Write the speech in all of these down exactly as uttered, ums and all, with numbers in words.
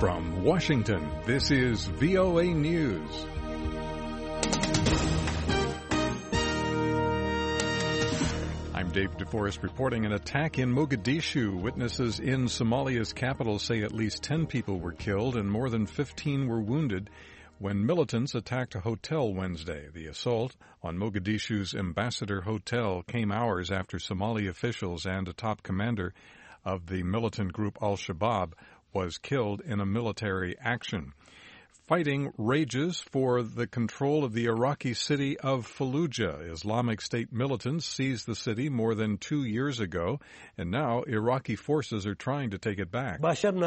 From Washington, this is V O A News. I'm Dave DeForest reporting an attack in Mogadishu. Witnesses in Somalia's capital say at least ten people were killed and more than fifteen were wounded when militants attacked a hotel Wednesday. The assault on Mogadishu's Ambassador Hotel came hours after Somali officials and a top commander of the militant group Al-Shabaab was killed in a military action. Fighting rages for the control of the Iraqi city of Fallujah. Islamic State militants seized the city more than two years ago, and now Iraqi forces are trying to take it back.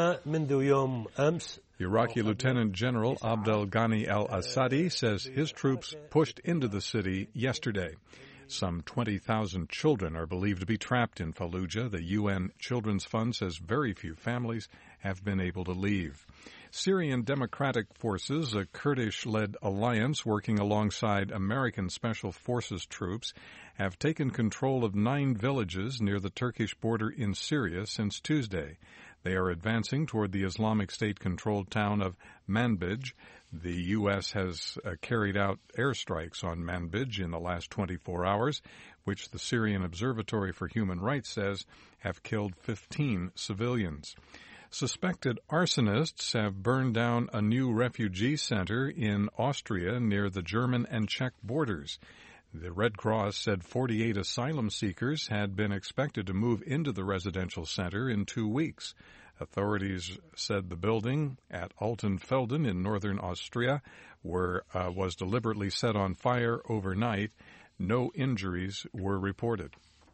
Iraqi Lieutenant General Abdel Ghani al-Assadi says his troops pushed into the city yesterday. Some twenty thousand children are believed to be trapped in Fallujah. The U N Children's Fund says very few families have been able to leave. Syrian Democratic Forces, a Kurdish-led alliance working alongside American Special Forces troops, have taken control of nine villages near the Turkish border in Syria since Tuesday. They are advancing toward the Islamic State-controlled town of Manbij. The U S has uh, carried out airstrikes on Manbij in the last twenty-four hours, which the Syrian Observatory for Human Rights says have killed fifteen civilians. Suspected arsonists have burned down a new refugee center in Austria near the German and Czech borders. The Red Cross said forty-eight asylum seekers had been expected to move into the residential center in two weeks. Authorities said the building at Altenfelden in northern Austria were, uh, was deliberately set on fire overnight. No injuries were reported.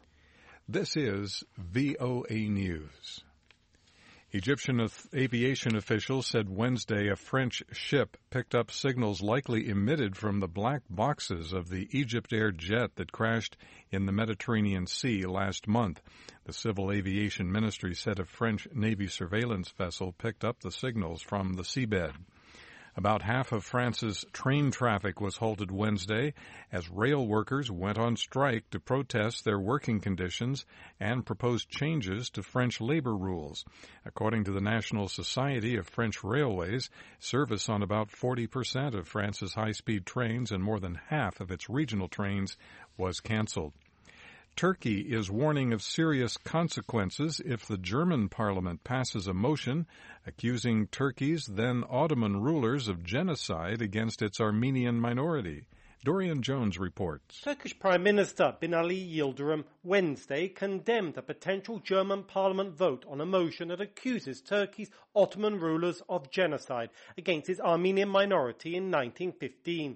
This is V O A News. Egyptian aviation officials said Wednesday a French ship picked up signals likely emitted from the black boxes of the Egyptair jet that crashed in the Mediterranean Sea last month. The Civil Aviation Ministry said a French Navy surveillance vessel picked up the signals from the seabed. About half of France's train traffic was halted Wednesday as rail workers went on strike to protest their working conditions and proposed changes to French labor rules. According to the National Society of French Railways, service on about forty percent of France's high-speed trains and more than half of its regional trains was canceled. Turkey is warning of serious consequences if the German parliament passes a motion accusing Turkey's then Ottoman rulers of genocide against its Armenian minority. Dorian Jones reports. Turkish Prime Minister Binali Yildirim Wednesday condemned a potential German parliament vote on a motion that accuses Turkey's Ottoman rulers of genocide against its Armenian minority in nineteen fifteen.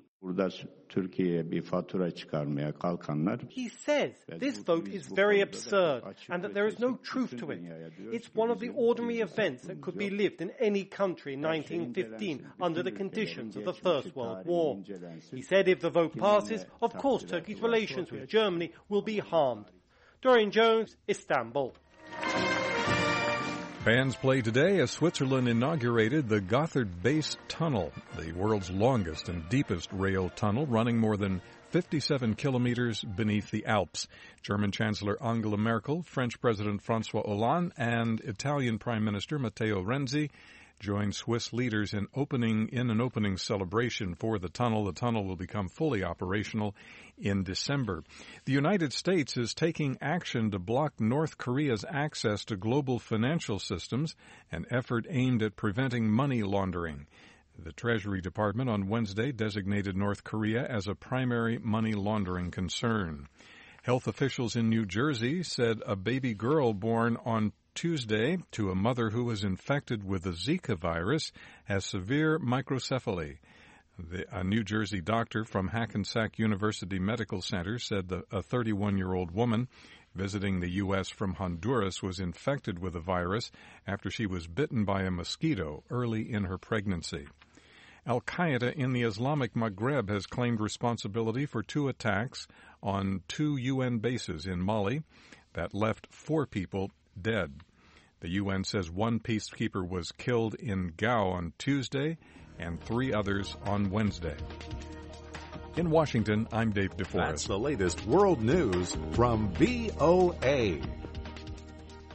He says this vote is very absurd and that there is no truth to it. It's one of the ordinary events that could be lived in any country in nineteen fifteen under the conditions of the First World War. He said if the vote passes, of course Turkey's relations with Germany will be harmed. Dorian Jones, Istanbul. Bands play today as Switzerland inaugurated the Gotthard Base Tunnel, the world's longest and deepest rail tunnel, running more than fifty-seven kilometers beneath the Alps. German Chancellor Angela Merkel, French President François Hollande, and Italian Prime Minister Matteo Renzi joined Swiss leaders in opening in an opening celebration for the tunnel. The tunnel will become fully operational in December. The United States is taking action to block North Korea's access to global financial systems, an effort aimed at preventing money laundering. The Treasury Department on Wednesday designated North Korea as a primary money laundering concern. Health officials in New Jersey said a baby girl born on Tuesday to a mother who was infected with the Zika virus has severe microcephaly. The, a New Jersey doctor from Hackensack University Medical Center said that a thirty-one-year-old woman visiting the U S from Honduras was infected with the virus after she was bitten by a mosquito early in her pregnancy. Al-Qaeda in the Islamic Maghreb has claimed responsibility for two attacks on two U N bases in Mali that left four people dead. The U N says one peacekeeper was killed in Gao on Tuesday and three others on Wednesday. In Washington, I'm Dave DeForest. That's the latest world news from V O A.